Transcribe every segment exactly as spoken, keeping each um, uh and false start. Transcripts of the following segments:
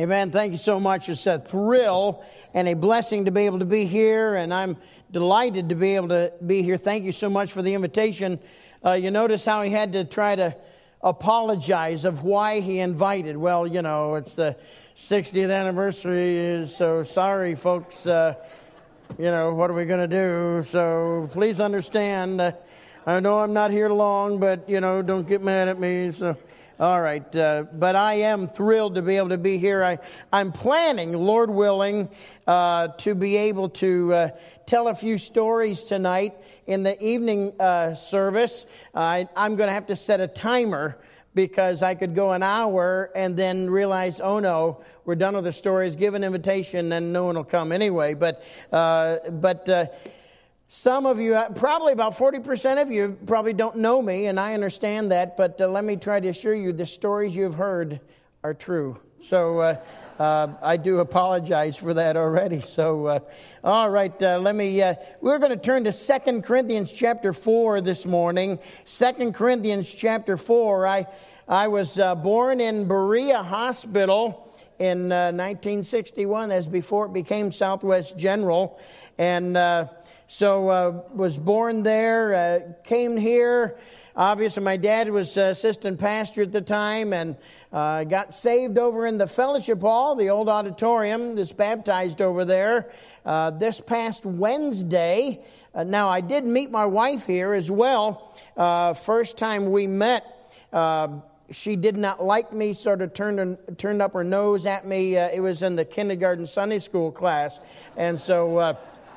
Amen. Thank you so much. It's a thrill and a blessing to be able to be here, and I'm delighted to be able to be here. Thank you so much for the invitation. Uh, you notice how he had to try to apologize of why he invited. Well, you know, it's the sixtieth anniversary, so sorry, folks. Uh, you know, what are we going to do? So please understand. Uh, I know I'm not here long, but, you know, don't get mad at me. So, all right. Uh, but I am thrilled to be able to be here. I, I'm planning, Lord willing, uh, to be able to uh, tell a few stories tonight in the evening uh, service. I, I'm going to have to set a timer because I could go an hour and then realize, oh no, we're done with the stories, give an invitation, and no one will come anyway. But, uh, but uh, some of you, probably about forty percent of you probably don't know me, and I understand that, but uh, let me try to assure you the stories you've heard are true. So uh, uh, I do apologize for that already. So, uh, all right, uh, let me, uh, we're going to turn to Second Corinthians chapter four this morning. Second Corinthians chapter four. I, I was uh, born in Berea Hospital in uh, nineteen sixty-one, as before it became Southwest General. And uh, so uh, was born there, uh, came here. Obviously, my dad was uh, assistant pastor at the time, and uh, got saved over in the fellowship hall, the old auditorium, was baptized over there uh, this past Wednesday. Uh, now, I did meet my wife here as well. Uh, first time we met, uh, she did not like me, sort of turned, turned up her nose at me. Uh, it was in the kindergarten Sunday school class. And so... Uh,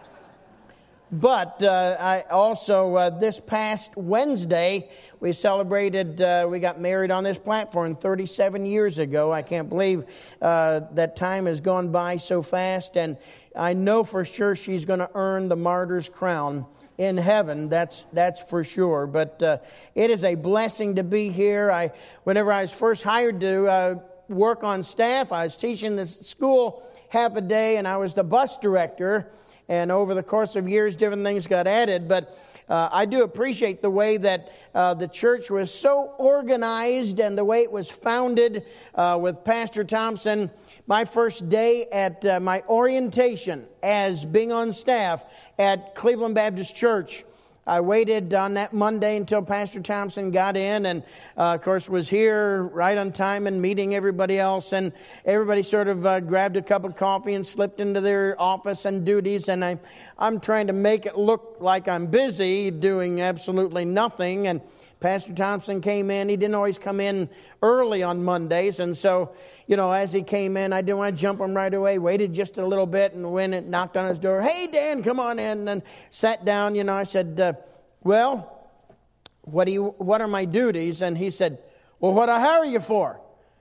But uh, I also, uh, this past Wednesday, we celebrated, uh, we got married on this platform thirty-seven years ago. I can't believe uh, that time has gone by so fast. And I know for sure she's going to earn the martyr's crown in heaven. That's that's for sure. But uh, it is a blessing to be here. I, whenever I was first hired to uh, work on staff, I was teaching this school half a day, and I was the bus director. And over the course of years, different things got added. But uh, I do appreciate the way that uh, the church was so organized and the way it was founded uh, with Pastor Thompson. My first day at uh, my orientation as being on staff at Cleveland Baptist Church, I waited on that Monday until Pastor Thompson got in and, uh, of course, was here right on time and meeting everybody else. And everybody sort of uh, grabbed a cup of coffee and slipped into their office and duties. And I, I'm trying to make it look like I'm busy doing absolutely nothing. And Pastor Thompson came in. He didn't always come in early on Mondays. And so, you know, as he came in, I didn't want to jump him right away. Waited just a little bit, and when it knocked on his door, "Hey, Dan, come on in," and sat down. You know, I said, uh, well, what do you? What are my duties? And he said, well, what I hire you for?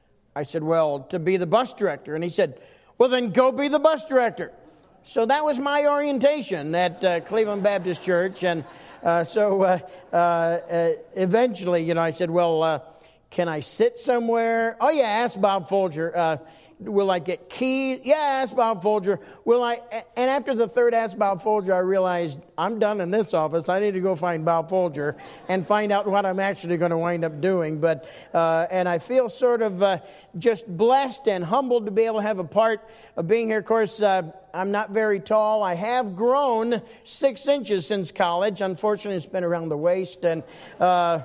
I said, well, to be the bus director. And he said, well, then go be the bus director. So that was my orientation at uh, Cleveland Baptist Church. And uh, so uh, uh, uh, eventually, you know, I said, well, uh, can I sit somewhere? Oh, yeah, ask Bob Folger. Uh, will I get keys? Yeah, ask Bob Folger. Will I? And after the third ask Bob Folger, I realized I'm done in this office. I need to go find Bob Folger and find out what I'm actually going to wind up doing. But uh, and I feel sort of uh, just blessed and humbled to be able to have a part of being here. Of course, uh, I'm not very tall. I have grown six inches since college. Unfortunately, it's been around the waist. And uh,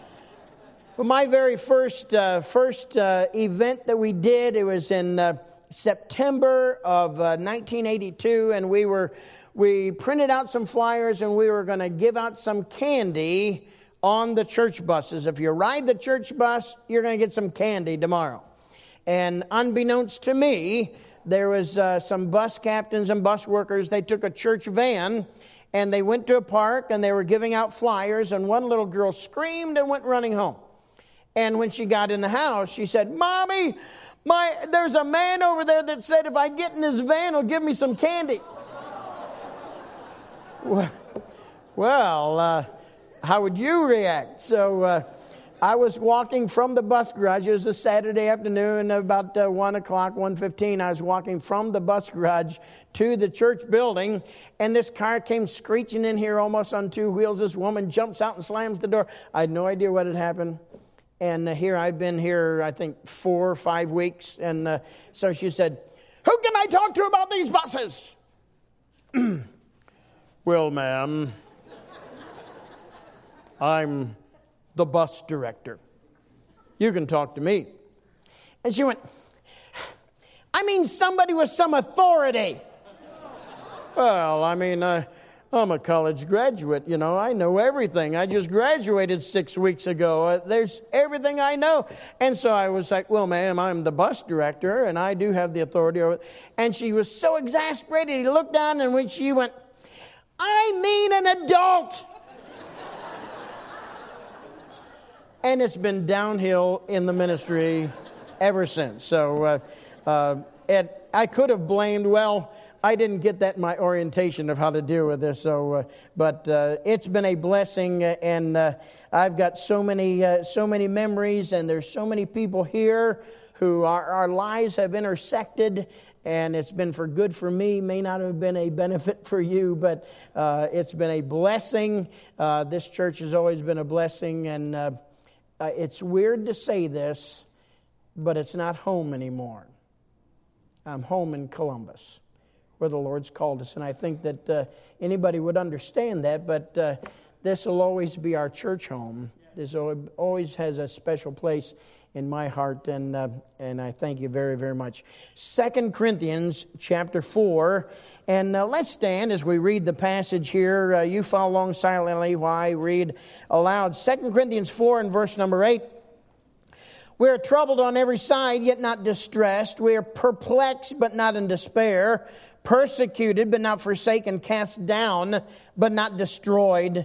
Well, my very first uh, first uh, event that we did, it was in uh, September of uh, nineteen eighty-two, and we were we printed out some flyers, and we were going to give out some candy on the church buses. If you ride the church bus, you're going to get some candy tomorrow. And unbeknownst to me, there was uh, some bus captains and bus workers. They took a church van, and they went to a park, and they were giving out flyers, and one little girl screamed and went running home. And when she got in the house, she said, Mommy, my there's a man over there that said if I get in his van, he'll give me some candy. Well, uh, how would you react? So uh, I was walking from the bus garage. It was a Saturday afternoon, about uh, one o'clock, one fifteen. I was walking from the bus garage to the church building, and this car came screeching in here almost on two wheels. This woman jumps out and slams the door. I had no idea what had happened. And uh, here I've been here, I think, four or five weeks. And uh, so she said, who can I talk to about these buses? Well, ma'am, I'm the bus director. You can talk to me. And she went, I mean somebody with some authority. Well, I mean, uh, I'm a college graduate, you know, I know everything. I just graduated six weeks ago. Uh, there's everything I know. And so I was like, well, ma'am, I'm the bus director, and I do have the authority over it. And she was so exasperated. He looked down, and when she went, I mean an adult. And it's been downhill in the ministry ever since. So uh, uh, it, I could have blamed, well, I didn't get that in my orientation of how to deal with this. So, uh, but uh, it's been a blessing, uh, and uh, I've got so many, uh, so many memories, and there's so many people here who our, our lives have intersected. And it's been for good for me, may not have been a benefit for you, but uh, it's been a blessing. Uh, this church has always been a blessing, and uh, uh, it's weird to say this, but it's not home anymore. I'm home in Columbus, where the Lord's called us, and I think that uh, anybody would understand that, but uh, this will always be our church home. This always has a special place in my heart, and uh, and I thank you very, very much. Second Corinthians chapter four, and uh, let's stand as we read the passage here. Uh, you follow along silently while I read aloud. Second Corinthians four and verse number eight. We are troubled on every side, yet not distressed. We are perplexed, but not in despair. Persecuted, but not forsaken. Cast down, but not destroyed.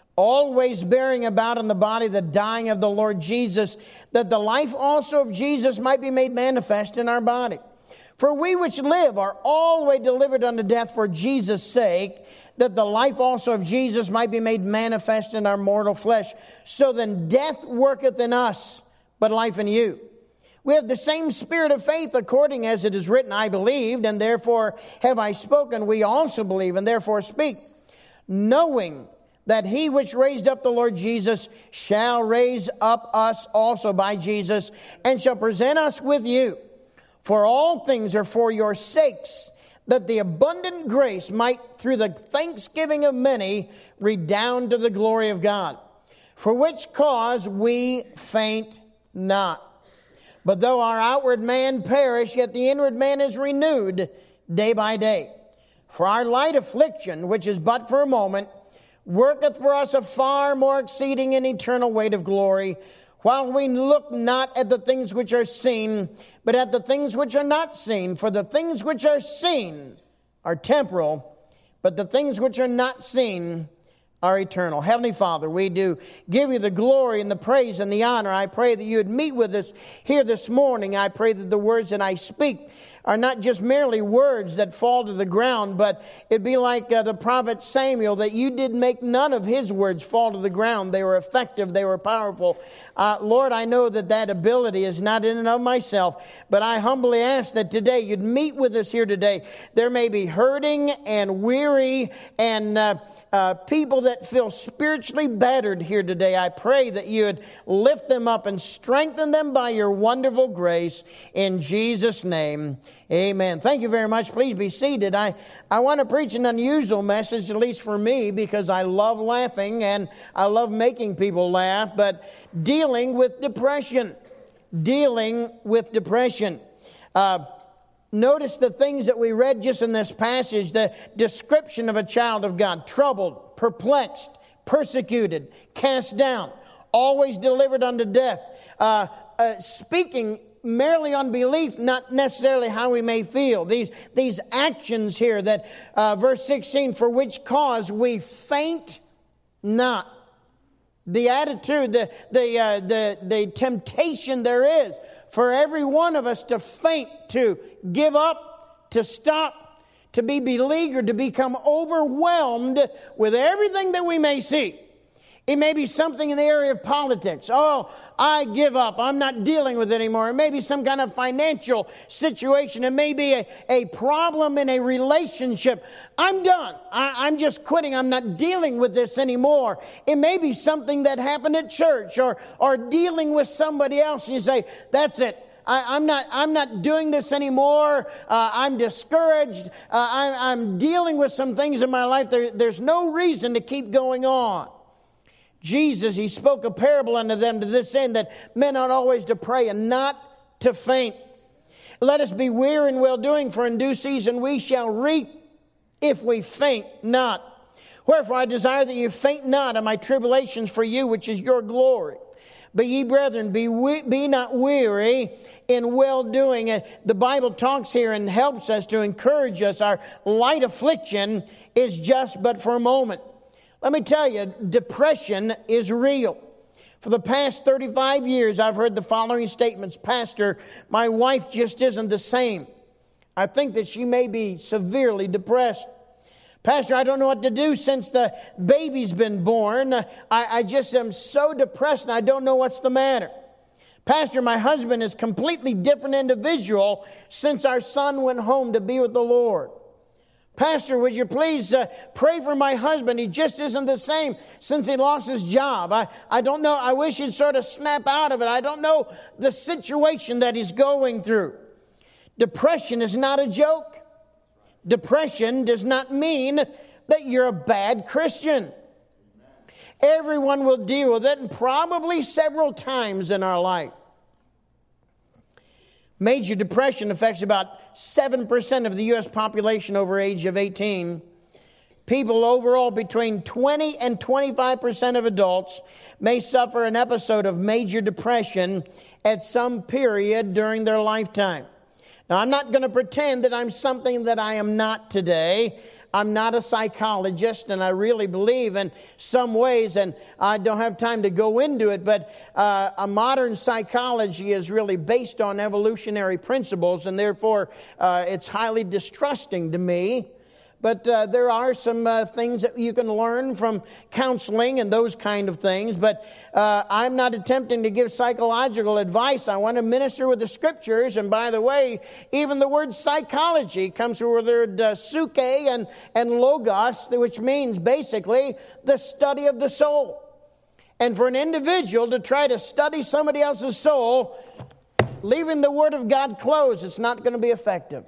Always bearing about in the body the dying of the Lord Jesus, that the life also of Jesus might be made manifest in our body. For we which live are always delivered unto death for Jesus' sake, that the life also of Jesus might be made manifest in our mortal flesh. So then death worketh in us, but life in you. We have the same spirit of faith, according as it is written, I believed, and therefore have I spoken. We also believe, and therefore speak, knowing that he which raised up the Lord Jesus shall raise up us also by Jesus, and shall present us with you. For all things are for your sakes, that the abundant grace might, through the thanksgiving of many, redound to the glory of God. For which cause we faint not. But though our outward man perish, yet the inward man is renewed day by day. For our light affliction, which is but for a moment, worketh for us a far more exceeding and eternal weight of glory, while we look not at the things which are seen, but at the things which are not seen. For the things which are seen are temporal, but the things which are not seen are eternal. Heavenly Father, we do give you the glory and the praise and the honor. I pray that you would meet with us here this morning. I pray that the words that I speak are not just merely words that fall to the ground, but it'd be like uh, the prophet Samuel, that you did make none of his words fall to the ground. They were effective. They were powerful. Uh, Lord, I know that that ability is not in and of myself, but I humbly ask that today you'd meet with us here today. There may be hurting and weary and uh, uh, people that feel spiritually battered here today. I pray that you would lift them up and strengthen them by your wonderful grace in Jesus' name. Amen. Thank you very much. Please be seated. I, I want to preach an unusual message, at least for me, because I love laughing and I love making people laugh, but dealing with depression. Dealing with depression. Uh, notice the things that we read just in this passage, the description of a child of God. Troubled, perplexed, persecuted, cast down, always delivered unto death. Uh, uh, speaking merely on belief, not necessarily how we may feel. These, these actions here that, uh, verse sixteen, for which cause we faint not. The attitude, the, the, uh, the, the temptation there is for every one of us to faint, to give up, to stop, to be beleaguered, to become overwhelmed with everything that we may see. It may be something in the area of politics. Oh, I give up. I'm not dealing with it anymore. It may be some kind of financial situation. It may be a, a problem in a relationship. I'm done. I, I'm just quitting. I'm not dealing with this anymore. It may be something that happened at church or, or dealing with somebody else. And you say, that's it. I, I'm not I'm not doing this anymore. Uh, I'm discouraged. Uh, I, I'm dealing with some things in my life. There, there's no reason to keep going on. Jesus, he spoke a parable unto them to this end, that men ought always to pray and not to faint. Let us be weary in well-doing, for in due season we shall reap if we faint not. Wherefore I desire that you faint not in my tribulations for you, which is your glory. But ye, brethren, be, we, be not weary in well-doing. And the Bible talks here and helps us to encourage us. Our light affliction is just but for a moment. Let me tell you, depression is real. For the past thirty-five years, I've heard the following statements. Pastor, my wife just isn't the same. I think that she may be severely depressed. Pastor, I don't know what to do since the baby's been born. I, I just am so depressed and I don't know what's the matter. Pastor, my husband is a completely different individual since our son went home to be with the Lord. Pastor, would you please uh, pray for my husband? He just isn't the same since he lost his job. I, I don't know. I wish he'd sort of snap out of it. I don't know the situation that he's going through. Depression is not a joke. Depression does not mean that you're a bad Christian. Everyone will deal with it, and probably several times in our life. Major depression affects about seven percent of the U S population over age of eighteen. People overall between twenty and twenty-five percent of adults may suffer an episode of major depression at some period during their lifetime. Now, I'm not going to pretend that I'm something that I am not today. I'm not a psychologist, and I really believe in some ways, and I don't have time to go into it, but uh, a modern psychology is really based on evolutionary principles, and therefore uh, it's highly distrusting to me. But uh, there are some uh, things that you can learn from counseling and those kind of things. But uh, I'm not attempting to give psychological advice. I want to minister with the Scriptures. And by the way, even the word psychology comes from the word uh, suke and, and logos, which means basically the study of the soul. And for an individual to try to study somebody else's soul, leaving the Word of God closed, it's not going to be effective.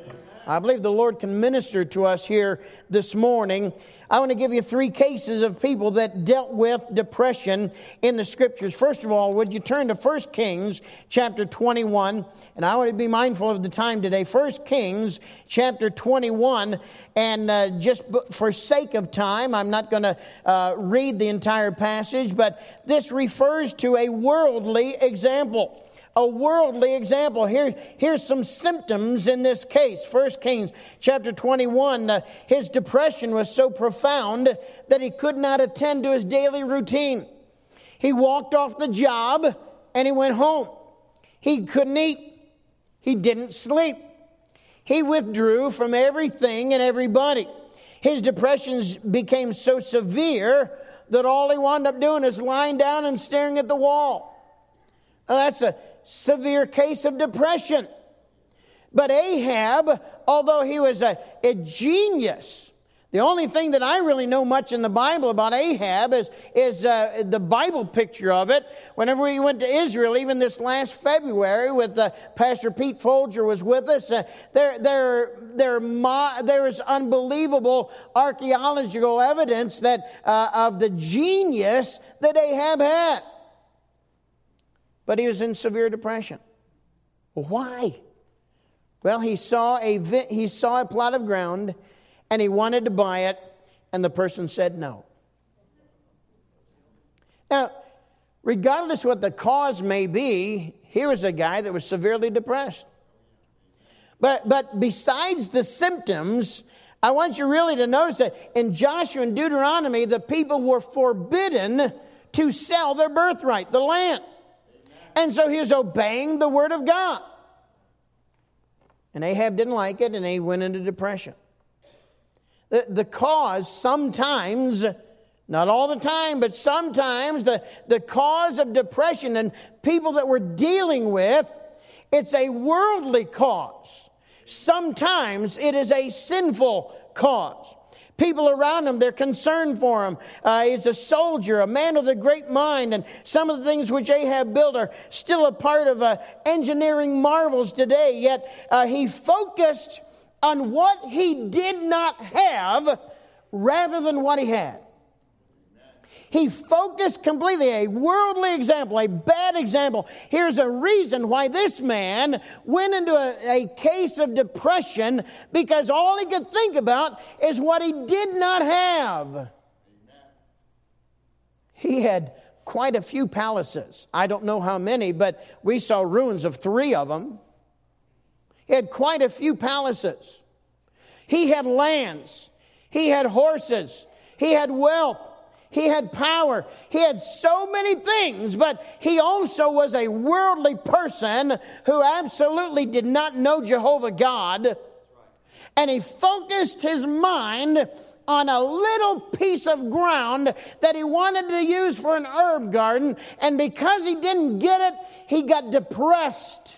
I believe the Lord can minister to us here this morning. I want to give you three cases of people that dealt with depression in the Scriptures. First of all, would you turn to First Kings chapter twenty-one? And I want to be mindful of the time today. First Kings chapter twenty-one. And uh, just for sake of time, I'm not going to uh, read the entire passage, but this refers to a worldly example. A worldly example. Here, here's some symptoms in this case. First Kings chapter twenty-one, uh, his depression was so profound that he could not attend to his daily routine. He walked off the job and he went home. He couldn't eat. He didn't sleep. He withdrew from everything and everybody. His depression became so severe that all he wound up doing is lying down and staring at the wall. Now, that's a severe case of depression. But Ahab, although he was a, a genius, the only thing that I really know much in the Bible about Ahab is, is uh, the Bible picture of it. Whenever we went to Israel, even this last February, with uh, Pastor Pete Folger was with us, uh, there, there, there, mo- there is unbelievable archaeological evidence that uh, of the genius that Ahab had. But he was in severe depression. Why? Well, he saw a vi- he saw a plot of ground, and he wanted to buy it, and the person said no. Now, regardless what the cause may be, here was a guy that was severely depressed. But but besides the symptoms, I want you really to notice that in Joshua and Deuteronomy, the people were forbidden to sell their birthright, the land. And so he was obeying the word of God. And Ahab didn't like it, and he went into depression. The, the cause sometimes, Not all the time, but sometimes the, the cause of depression and people that we're dealing with, it's a worldly cause. Sometimes it is a sinful cause. People around him, they're concerned for him. Uh, he's a soldier, a man with a great mind, and some of the things which Ahab built are still a part of uh, engineering marvels today. Yet uh, he focused on what he did not have rather than what he had. He focused completely, a worldly example, a bad example. Here's a reason why this man went into a, a case of depression, because all he could think about is what he did not have. Amen. He had quite a few palaces. I don't know how many, but we saw ruins of three of them. He had quite a few palaces. He had lands. He had horses. He had wealth. He had power. He had so many things, but he also was a worldly person who absolutely did not know Jehovah God. And he focused his mind on a little piece of ground that he wanted to use for an herb garden. And because he didn't get it, he got depressed.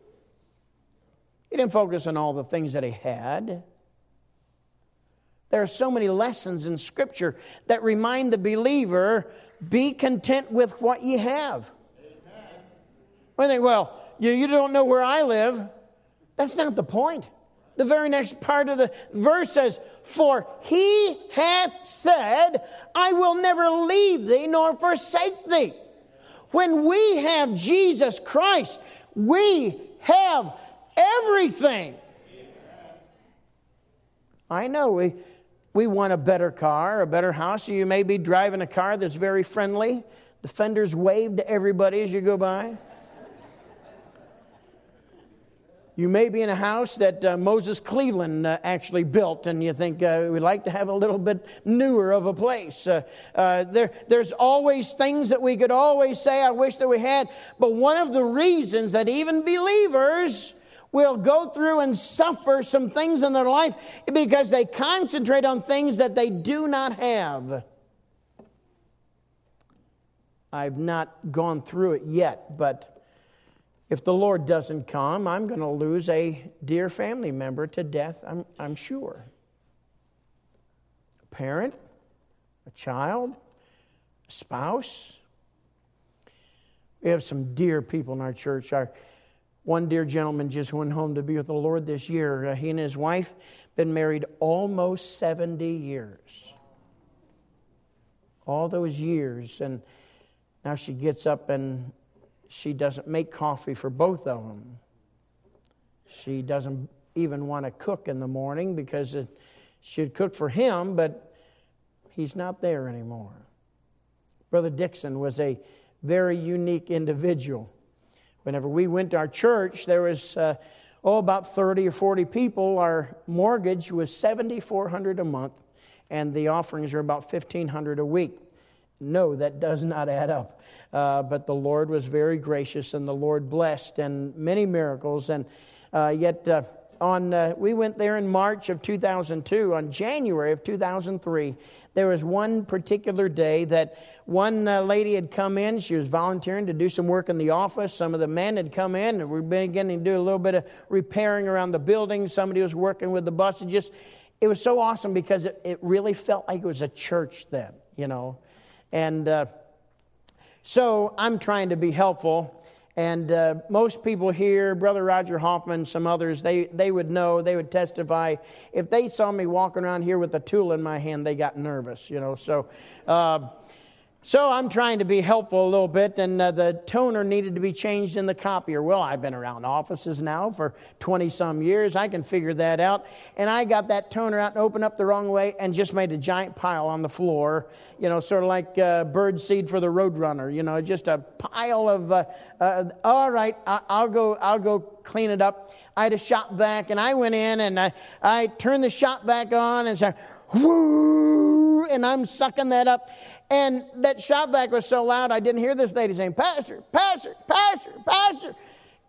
He didn't focus on all the things that he had. There are so many lessons in Scripture that remind the believer, be content with what you have. I think, well, you, you don't know where I live. That's not the point. The very next part of the verse says, for he hath said, I will never leave thee nor forsake thee. When we have Jesus Christ, we have everything. I know we... We want a better car, a better house. You may be driving a car that's very friendly. The fenders wave to everybody as you go by. You may be in a house that uh, Moses Cleveland uh, actually built, and you think uh, we'd like to have a little bit newer of a place. Uh, uh, there, there's always things that we could always say, I wish that we had. But one of the reasons that even believers will go through and suffer some things in their life because they concentrate on things that they do not have. I've not gone through it yet, but if the Lord doesn't come, I'm going to lose a dear family member to death, I'm, I'm sure. A parent, a child, a spouse. We have some dear people in our church. Our One dear gentleman just went home to be with the Lord this year. Uh, he and his wife been married almost seventy years. All those years. And now she gets up and she doesn't make coffee for both of them. She doesn't even want to cook in the morning because it, she'd cook for him, but he's not there anymore. Brother Dixon was a very unique individual. Whenever we went to our church, there was, uh, oh, about thirty or forty people. Our mortgage was seven thousand four hundred dollars a month, and the offerings are about fifteen hundred dollars a week. No, that does not add up. Uh, but the Lord was very gracious, and the Lord blessed, and many miracles. And uh, yet, uh, on uh, we went there in March of two thousand two. On January of two thousand three, there was one particular day that one uh, lady had come in. She was volunteering to do some work in the office. Some of the men had come in, and we were beginning to do a little bit of repairing around the building. Somebody was working with the bus. It just, it was so awesome because it, it really felt like it was a church then, you know. And uh, so I'm trying to be helpful. And uh, most people here, Brother Roger Hoffman, some others, they, they would know, they would testify. If they saw me walking around here with a tool in my hand, they got nervous, you know. So uh, so I'm trying to be helpful a little bit, and uh, the toner needed to be changed in the copier. Well, I've been around offices now for twenty-some years. I can figure that out. And I got that toner out and opened up the wrong way and just made a giant pile on the floor, you know, sort of like uh, bird seed for the Roadrunner, you know, just a pile of, uh, uh, all right, I- I'll go I'll go clean it up. I had a shop vac, and I went in, and I, I turned the shop vac on and said, whoo, and I'm sucking that up. And that shop vac was so loud, I didn't hear this lady saying, Pastor, Pastor, Pastor, Pastor.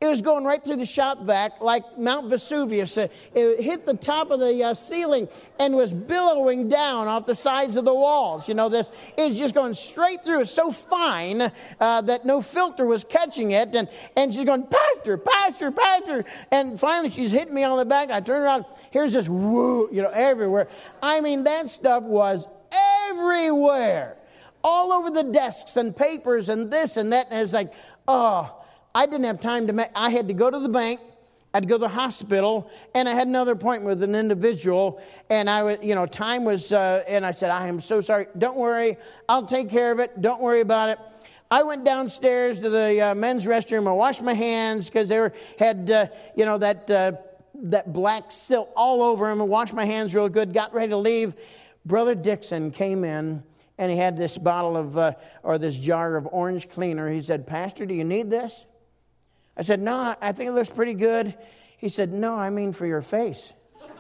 It was going right through the shop vac like Mount Vesuvius. It hit the top of the uh, ceiling and was billowing down off the sides of the walls. You know, this it was just going straight through. It was so fine uh, that no filter was catching it. And, and she's going, Pastor, Pastor, Pastor. And finally she's hitting me on the back. I turn around. Here's this woo, you know, everywhere. I mean, that stuff was everywhere. All over the desks and papers and this and that. And it's like, oh, I didn't have time to make, I had to go to the bank, I had to go to the hospital, and I had another appointment with an individual, and I was, you know, time was, uh, and I said, I am so sorry. Don't worry, I'll take care of it. Don't worry about it. I went downstairs to the uh, men's restroom. I washed my hands because they were, had, uh, you know, that uh, that black silk all over them. I washed my hands real good, got ready to leave. Brother Dixon came in, and he had this bottle of, uh, or this jar of orange cleaner. He said, Pastor, do you need this? I said, no, I think it looks pretty good. He said, no, I mean for your face.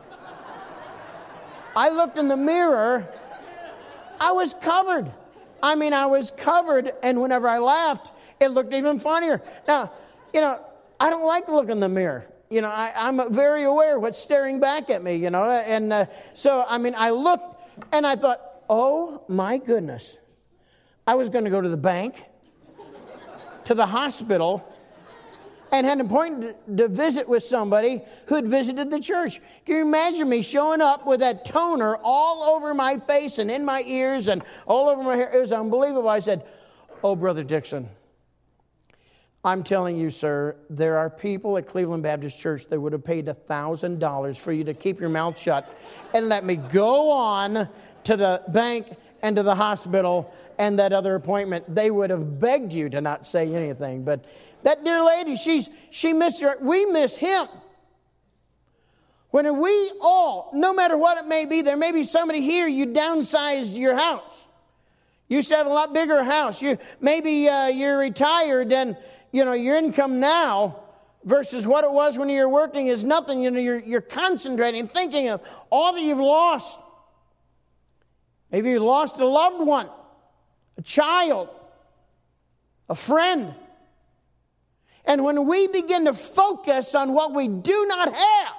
I looked in the mirror. I was covered. I mean, I was covered. And whenever I laughed, it looked even funnier. Now, you know, I don't like to look in the mirror. You know, I, I'm very aware of what's staring back at me, you know. And uh, so, I mean, I looked and I thought, oh, my goodness. I was going to go to the bank, to the hospital, and had an appointment to visit with somebody who had visited the church. Can you imagine me showing up with that toner all over my face and in my ears and all over my hair? It was unbelievable. I said, oh, Brother Dixon, I'm telling you, sir, there are people at Cleveland Baptist Church that would have paid one thousand dollars for you to keep your mouth shut and let me go on to the bank and to the hospital and that other appointment. They would have begged you to not say anything, but that dear lady, she's she missed her. We miss him. When we all, no matter what it may be, there may be somebody here, you downsized your house. You used to have a lot bigger house. You maybe uh, you're retired and you know your income now versus what it was when you were working is nothing. You know you're you're concentrating, thinking of all that you've lost. Maybe you lost a loved one, a child, a friend. And when we begin to focus on what we do not have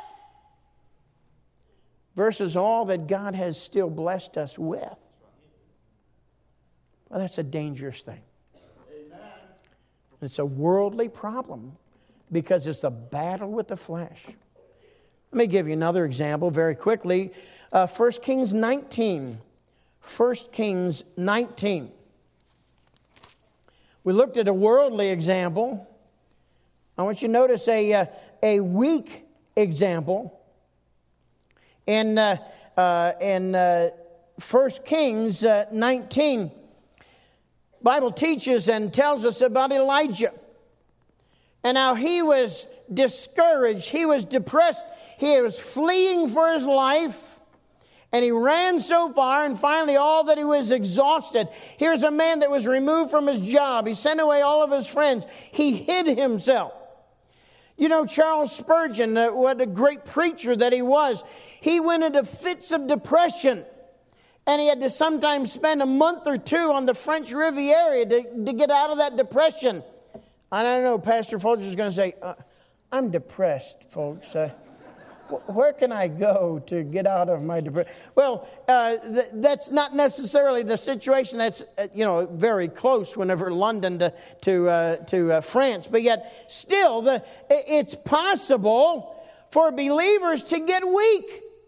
versus all that God has still blessed us with, well, that's a dangerous thing. Amen. It's a worldly problem because it's a battle with the flesh. Let me give you another example very quickly. Uh, First Kings nineteen. First Kings nineteen. We looked at a worldly example. I want you to notice a, uh, a weak example. In, uh, uh, in uh, First Kings uh, nineteen, the Bible teaches and tells us about Elijah. And how he was discouraged. He was depressed. He was fleeing for his life. And he ran so far, and finally all that he was exhausted. Here's a man that was removed from his job. He sent away all of his friends. He hid himself. You know, Charles Spurgeon, uh, what a great preacher that he was. He went into fits of depression. And he had to sometimes spend a month or two on the French Riviera to, to get out of that depression. I don't know, Pastor Folger is going to say, uh, I'm depressed, folks. Uh, Where can I go to get out of my depression? Well, uh, th- that's not necessarily the situation. That's uh, you know very close whenever London to to, uh, to uh, France, but yet still, the it's possible for believers to get weak.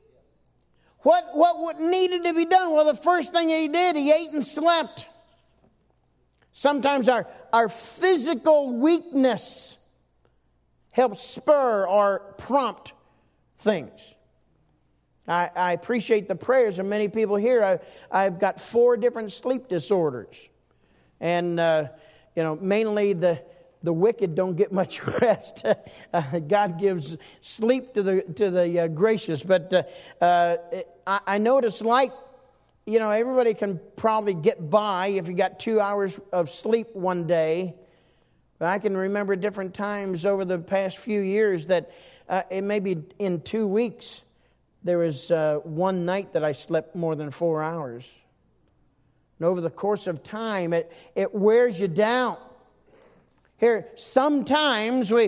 What what what needed to be done? Well, the first thing he did, he ate and slept. Sometimes our our physical weakness helps spur or prompt things. I, I appreciate the prayers of many people here. I, I've got four different sleep disorders. And, uh, you know, mainly the, the wicked don't get much rest. uh, God gives sleep to the to the uh, gracious. But uh, uh, I, I notice like, you know, everybody can probably get by if you got two hours of sleep one day. But I can remember different times over the past few years that Uh, it may be in two weeks, there was uh, one night that I slept more than four hours. And over the course of time, it, it wears you down. Here, sometimes we,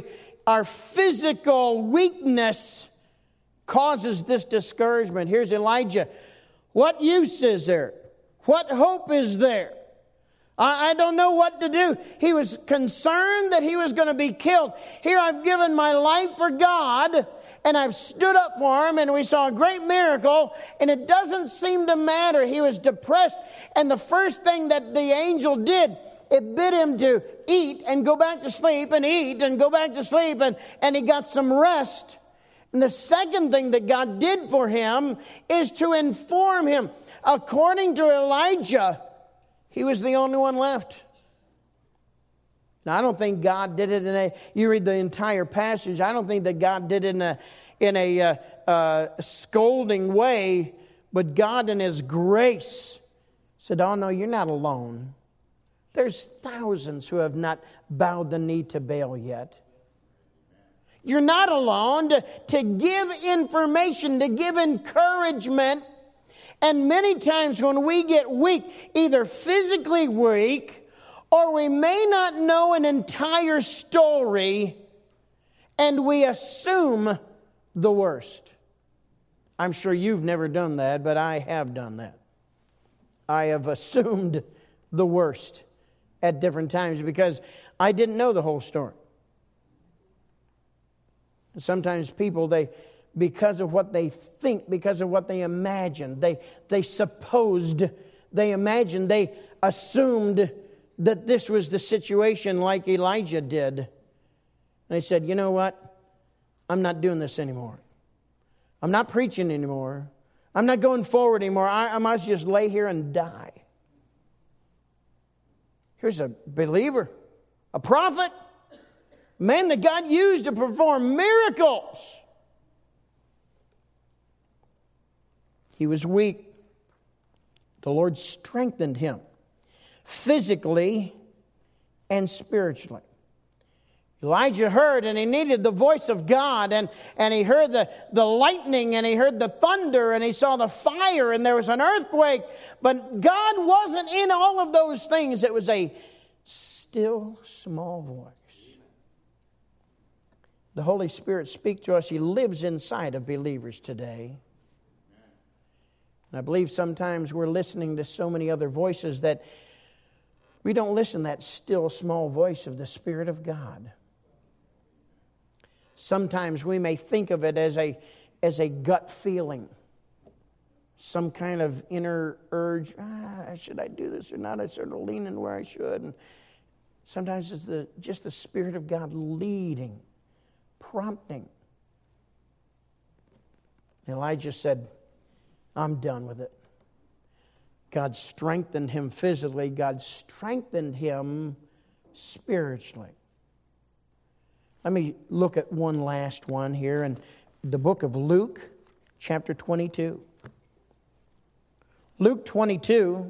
our physical weakness causes this discouragement. Here's Elijah. What use is there? What hope is there? I, I don't know what to do. He was concerned that he was going to be killed. Here I've given my life for God, and I've stood up for him, and we saw a great miracle, and it doesn't seem to matter. He was depressed, and the first thing that the angel did, it bid him to eat and go back to sleep and eat and go back to sleep, and, and he got some rest. And the second thing that God did for him is to inform him. According to Elijah, he was the only one left. Now, I don't think God did it in a, you read the entire passage, I don't think that God did it in a, in a uh, uh, scolding way, but God in His grace said, oh no, you're not alone. There's thousands who have not bowed the knee to Baal yet. You're not alone to, to give information, to give encouragement. And many times when we get weak, either physically weak, or we may not know an entire story, and we assume the worst. I'm sure you've never done that, but I have done that. I have assumed the worst at different times because I didn't know the whole story. Sometimes people, they, because of what they think, because of what they imagined, they, they supposed, they imagined, they assumed that this was the situation like Elijah did. And they said, you know what? I'm not doing this anymore. I'm not preaching anymore. I'm not going forward anymore. I, I might just lay here and die. Here's a believer, a prophet, a man that God used to perform miracles. He was weak. The Lord strengthened him physically and spiritually. Elijah heard, and he needed the voice of God, and, and he heard the, the lightning, and he heard the thunder, and he saw the fire, and there was an earthquake. But God wasn't in all of those things. It was a still, small voice. The Holy Spirit speaks to us. He lives inside of believers today. And I believe sometimes we're listening to so many other voices that we don't listen to that still, small voice of the Spirit of God. Sometimes we may think of it as a, as a gut feeling. Some kind of inner urge, ah, should I do this or not? I sort of leaning where I should. And sometimes it's the, just the Spirit of God leading, prompting. Elijah said, I'm done with it. God strengthened him physically. God strengthened him spiritually. Let me look at one last one here in the book of Luke, chapter twenty-two. Luke twenty-two,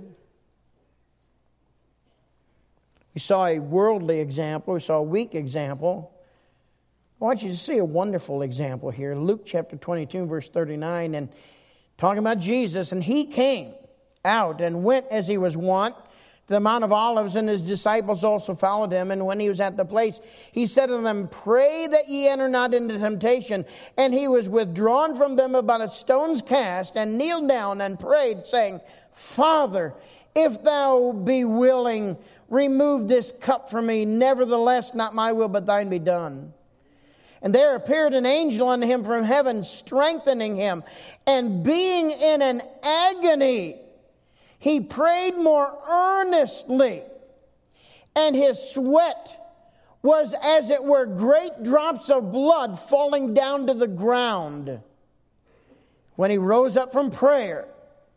we saw a worldly example. We saw a weak example. I want you to see a wonderful example here. Luke chapter twenty-two, verse thirty-nine, and talking about Jesus. And he came out and went as he was wont to the Mount of Olives, and his disciples also followed him. And when he was at the place, he said to them, pray that ye enter not into temptation. And he was withdrawn from them about a stone's cast, and kneeled down and prayed, saying, Father, if thou be willing, remove this cup from me. Nevertheless, not my will, but thine be done. And there appeared an angel unto him from heaven, strengthening him. And being in an agony, he prayed more earnestly, and his sweat was as it were great drops of blood falling down to the ground. When he rose up from prayer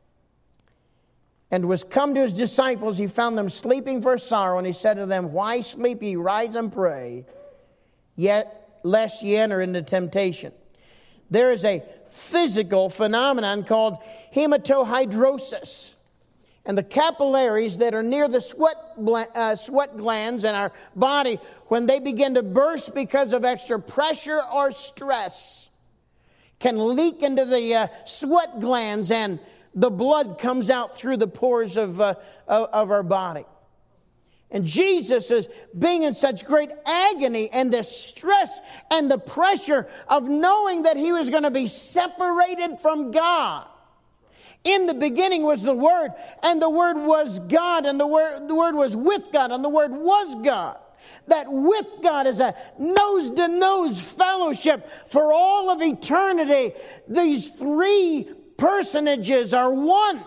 and was come to his disciples, he found them sleeping for sorrow, and he said to them, why sleep ye? Rise and pray, yet lest ye enter into temptation. There is a physical phenomenon called hematohydrosis. And the capillaries that are near the sweat, uh, sweat glands in our body, when they begin to burst because of extra pressure or stress, can leak into the uh, sweat glands, and the blood comes out through the pores of, uh, of, of our body. And Jesus is being in such great agony and the stress and the pressure of knowing that he was going to be separated from God. In the beginning was the Word, and the Word was God, and the Word, the Word was with God, and the Word was God. That with God is a nose-to-nose fellowship for all of eternity. These three personages are one.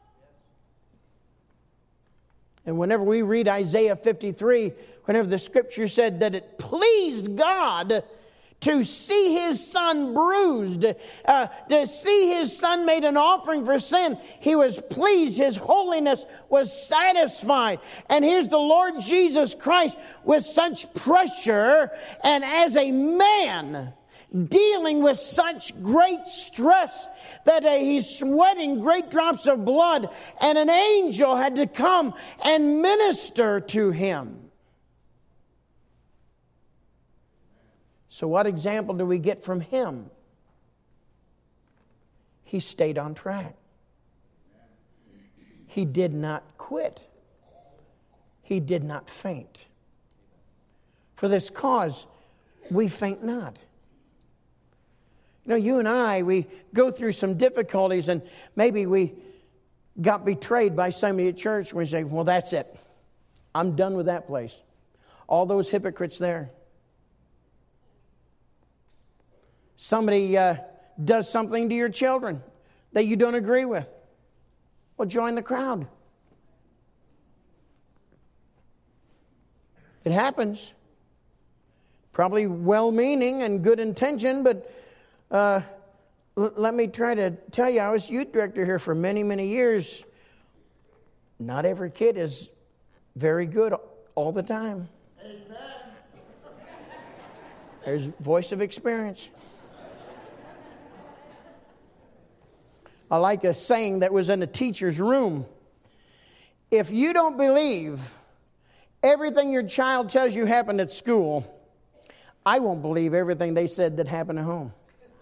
And whenever we read Isaiah fifty-three, whenever the Scripture said that it pleased God to see his Son bruised, uh, to see his Son made an offering for sin, he was pleased. His holiness was satisfied. And here's the Lord Jesus Christ with such pressure, and as a man dealing with such great stress that uh, he's sweating great drops of blood, and an angel had to come and minister to him. So what example do we get from him? He stayed on track. He did not quit. He did not faint. For this cause, we faint not. You know, you and I, we go through some difficulties, and maybe we got betrayed by somebody at church, and we say, well, that's it. I'm done with that place. All those hypocrites there. Somebody uh, does something to your children that you don't agree with. Well, join the crowd. It happens. Probably well-meaning and good intention, but uh, l- let me try to tell you, I was youth director here for many, many years. Not every kid is very good all the time. Amen. There's voice of experience. I like a saying that was in a teacher's room. If you don't believe everything your child tells you happened at school, I won't believe everything they said that happened at home.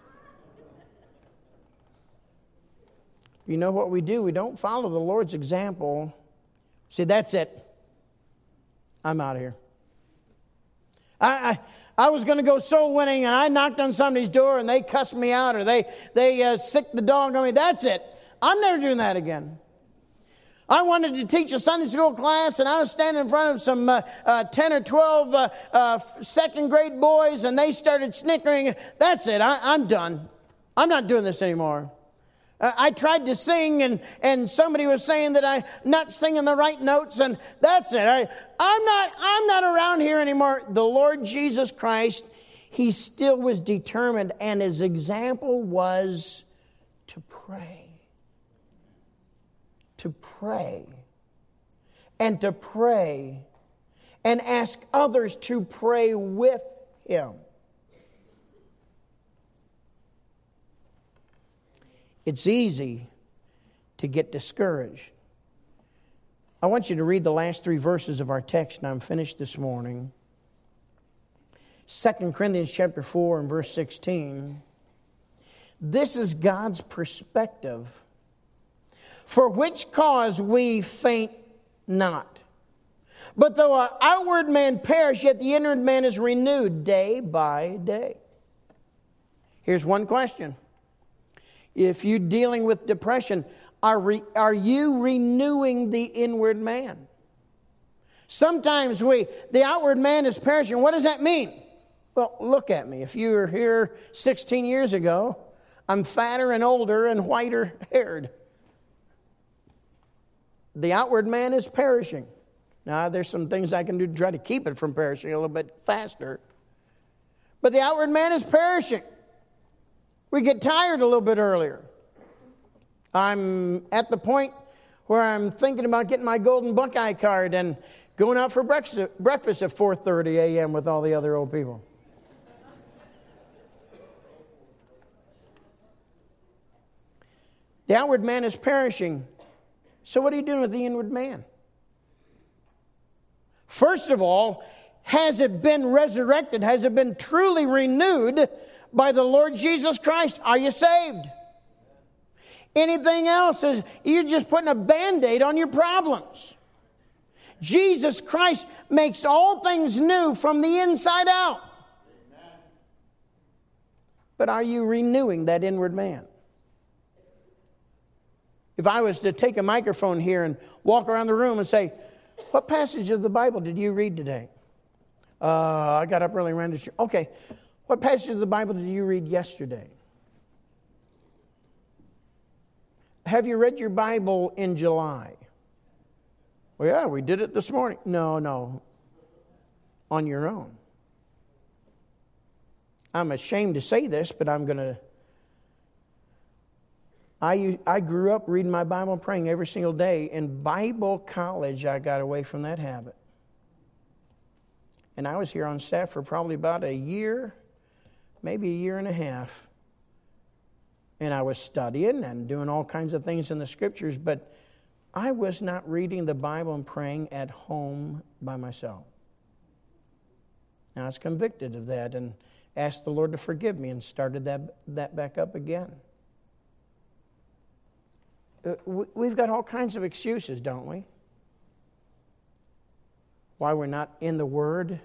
You know what we do? We don't follow the Lord's example. See, that's it. I'm out of here. I... I I was going to go soul winning, and I knocked on somebody's door, and they cussed me out, or they they uh, sicked the dog on me. That's it. I'm never doing that again. I wanted to teach a Sunday school class, and I was standing in front of some uh, uh, ten or twelve uh, uh, second grade boys, and they started snickering. That's it. I, I'm done. I'm not doing this anymore. Uh, I tried to sing, and, and somebody was saying that I'm not singing the right notes, and that's it. I, I'm not, I'm not around here anymore. The Lord Jesus Christ, he still was determined, and his example was to pray. To pray. And to pray. And ask others to pray with him. It's easy to get discouraged. I want you to read the last three verses of our text, and I'm finished this morning. Second Corinthians chapter four and verse sixteen. This is God's perspective. For which cause we faint not. But though our outward man perish, yet the inward man is renewed day by day. Here's one question. If you're dealing with depression, are, re, are you renewing the inward man? Sometimes we, the outward man is perishing. What does that mean? Well, look at me. If you were here sixteen years ago, I'm fatter and older and whiter haired. The outward man is perishing. Now, there's some things I can do to try to keep it from perishing a little bit faster. But the outward man is perishing. We get tired a little bit earlier. I'm at the point where I'm thinking about getting my golden Buckeye card and going out for breakfast at four thirty a.m. with all the other old people. The outward man is perishing. So what are you doing with the inward man? First of all, has it been resurrected? Has it been truly renewed by the Lord Jesus Christ? Are you saved? Anything else is you're just putting a Band-Aid on your problems. Jesus Christ makes all things new from the inside out. Amen. But are you renewing that inward man? If I was to take a microphone here and walk around the room and say, what passage of the Bible did you read today? Uh, I got up early and ran to church. Okay, what passage of the Bible did you read yesterday? Have you read your Bible in July? Well, yeah, we did it this morning. No, no, on your own. I'm ashamed to say this, but I'm going to... I, I grew up reading my Bible and praying every single day. In Bible college, I got away from that habit. And I was here on staff for probably about a year, maybe a year and a half. And I was studying and doing all kinds of things in the Scriptures, but I was not reading the Bible and praying at home by myself. And I was convicted of that and asked the Lord to forgive me and started that, that back up again. We've got all kinds of excuses, don't we? Why we're not in the Word.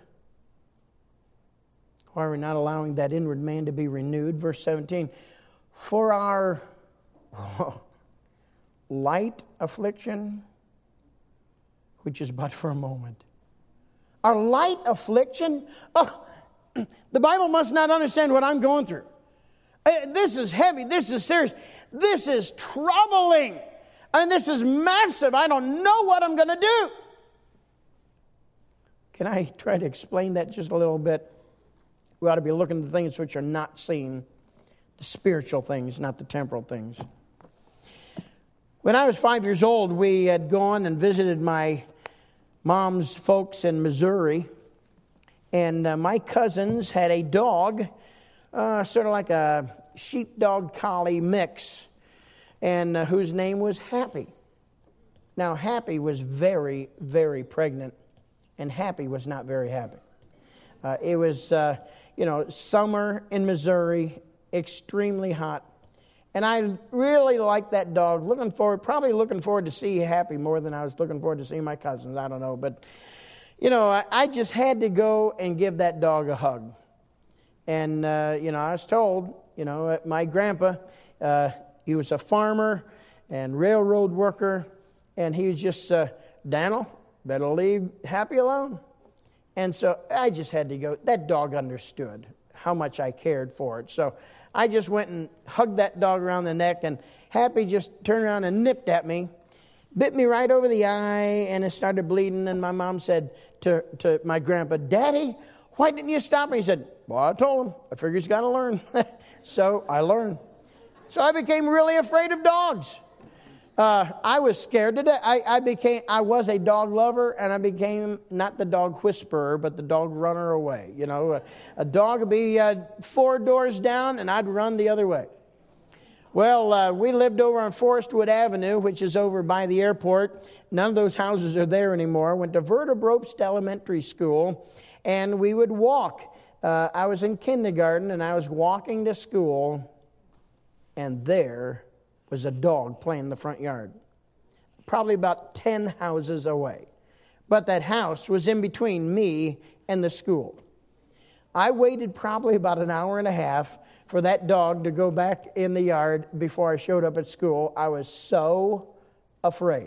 Why we're not allowing that inward man to be renewed. Verse seventeen, for our light affliction, which is but for a moment. Our light affliction? Oh, the Bible must not understand what I'm going through. This is heavy. This is serious. This is troubling. I mean, this is massive. I don't know what I'm going to do. Can I try to explain that just a little bit? We ought to be looking at the things which are not seen, the spiritual things, not the temporal things. When I was five years old, we had gone and visited my mom's folks in Missouri. And uh, my cousins had a dog, uh, sort of like a sheepdog collie mix, and uh, whose name was Happy. Now, Happy was very, very pregnant, and Happy was not very happy. Uh, it was, uh, you know, summer in Missouri, extremely hot, and I really liked that dog. Looking forward, probably looking forward to see Happy more than I was looking forward to seeing my cousins. I don't know, but you know, I, I just had to go and give that dog a hug, and uh, you know, I was told. You know, my grandpa, uh, he was a farmer and railroad worker, and he was just, uh, Daniel, better leave Happy alone. And so I just had to go. That dog understood how much I cared for it. So I just went and hugged that dog around the neck, and Happy just turned around and nipped at me, bit me right over the eye, and it started bleeding. And my mom said to, to my grandpa, Daddy, why didn't you stop me? He said, well, I told him. I figured he's got to learn. So I learned. So I became really afraid of dogs. Uh, I was scared to death. I, I became. I was a dog lover, and I became not the dog whisperer, but the dog runner away. You know, a, a dog would be uh, four doors down, and I'd run the other way. Well, uh, we lived over on Forestwood Avenue, which is over by the airport. None of those houses are there anymore. Went to Vertebropst Elementary School, and we would walk. Uh, I was in kindergarten, and I was walking to school, and there was a dog playing in the front yard, probably about ten houses away. But that house was in between me and the school. I waited probably about an hour and a half for that dog to go back in the yard before I showed up at school. I was so afraid.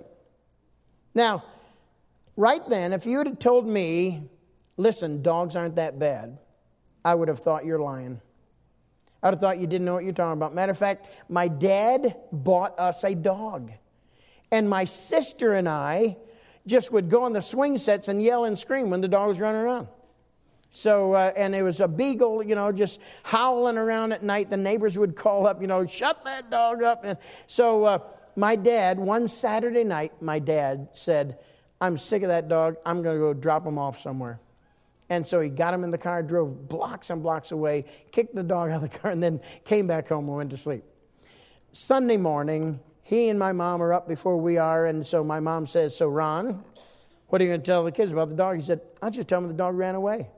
Now, right then, if you had told me, listen, dogs aren't that bad, I would have thought you're lying. I would have thought you didn't know what you're talking about. Matter of fact, my dad bought us a dog. And my sister and I just would go on the swing sets and yell and scream when the dog was running around. So, uh, and it was a beagle, you know, just howling around at night. The neighbors would call up, you know, shut that dog up. And so uh, my dad, one Saturday night, my dad said, I'm sick of that dog. I'm going to go drop him off somewhere. And so he got him in the car, drove blocks and blocks away, kicked the dog out of the car, and then came back home and went to sleep. Sunday morning, he and my mom are up before we are, and so my mom says, so Ron, what are you going to tell the kids about the dog? He said, I'll just tell them the dog ran away.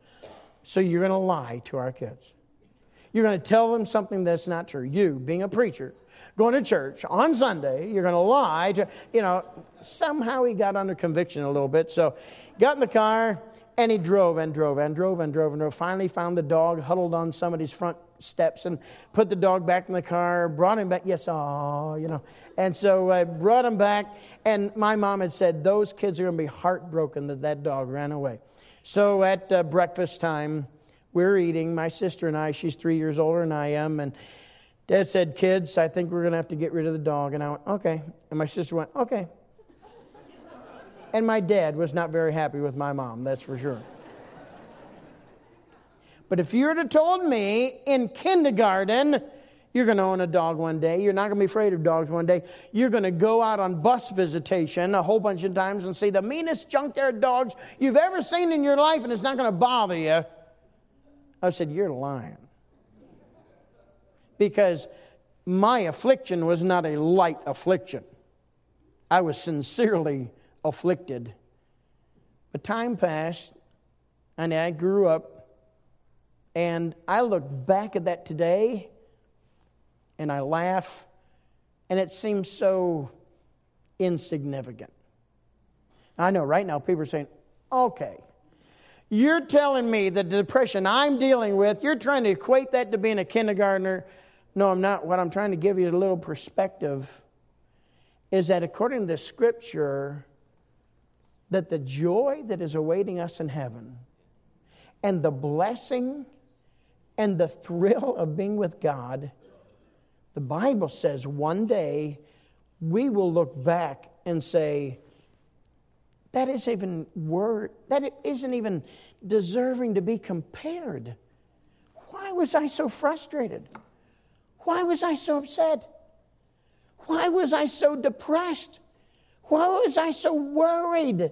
So you're going to lie to our kids. You're going to tell them something that's not true. You, being a preacher, going to church on Sunday. You're going to lie to, you know, somehow he got under conviction a little bit. So got in the car and he drove and drove and drove and drove and drove. Finally found the dog huddled on somebody's front steps and put the dog back in the car, brought him back. Yes, oh, you know. And so I brought him back, and my mom had said, those kids are going to be heartbroken that that dog ran away. So at uh, breakfast time, we're eating, my sister and I, she's three years older than I am, and Dad said, kids, I think we're going to have to get rid of the dog. And I went, okay. And my sister went, okay. And my dad was not very happy with my mom, that's for sure. But if you would have told me in kindergarten, you're going to own a dog one day, you're not going to be afraid of dogs one day, you're going to go out on bus visitation a whole bunch of times and see the meanest junkyard dogs you've ever seen in your life, and it's not going to bother you, I said, you're lying. Because my affliction was not a light affliction. I was sincerely afflicted. But time passed, and I grew up, and I look back at that today, and I laugh, and it seems so insignificant. I know right now people are saying, okay, you're telling me that the depression I'm dealing with, you're trying to equate that to being a kindergartner. No, I'm not. What I'm trying to give you a little perspective is that according to the Scripture, that the joy that is awaiting us in heaven and the blessing and the thrill of being with God, the Bible says one day we will look back and say, that is even word, that isn't even deserving to be compared. Why was I so frustrated? Why was I so upset? Why was I so depressed? Why was I so worried?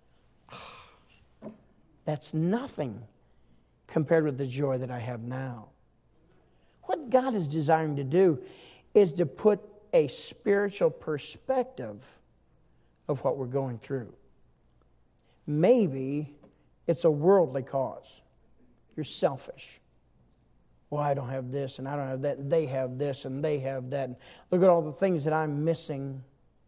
That's nothing compared with the joy that I have now. What God is desiring to do is to put a spiritual perspective of what we're going through. Maybe it's a worldly cause. You're selfish. Well, I don't have this and I don't have that. And they have this and they have that. Look at all the things that I'm missing.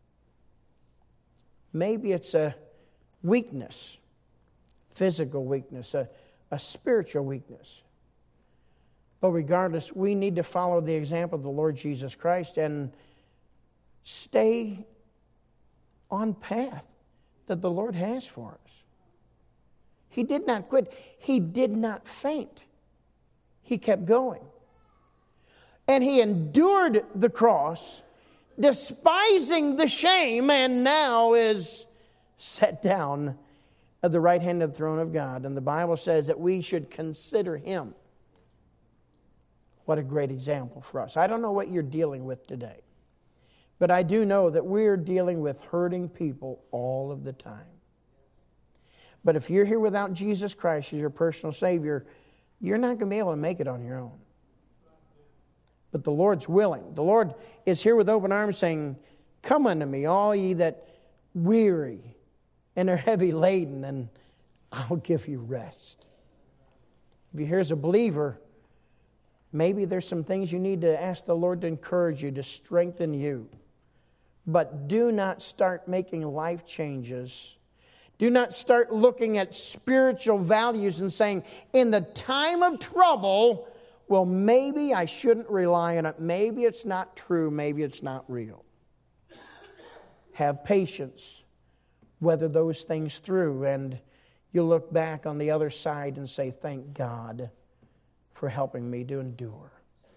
Maybe it's a weakness, physical weakness, a, a spiritual weakness. But regardless, we need to follow the example of the Lord Jesus Christ and stay on path that the Lord has for us. He did not quit. He did not faint. He kept going. And he endured the cross, despising the shame, and now is set down at the right hand of the throne of God. And the Bible says that we should consider him. What a great example for us. I don't know what you're dealing with today, but I do know that we're dealing with hurting people all of the time. But if you're here without Jesus Christ as your personal Savior, you're not going to be able to make it on your own. But the Lord's willing. The Lord is here with open arms saying, come unto me, all ye that weary and are heavy laden, and I'll give you rest. If you're here as a believer, maybe there's some things you need to ask the Lord to encourage you, to strengthen you. But do not start making life changes. Do not start looking at spiritual values and saying, in the time of trouble, well, maybe I shouldn't rely on it. Maybe it's not true. Maybe it's not real. Have patience. Weather those things through, and you'll look back on the other side and say, thank God for helping me to endure.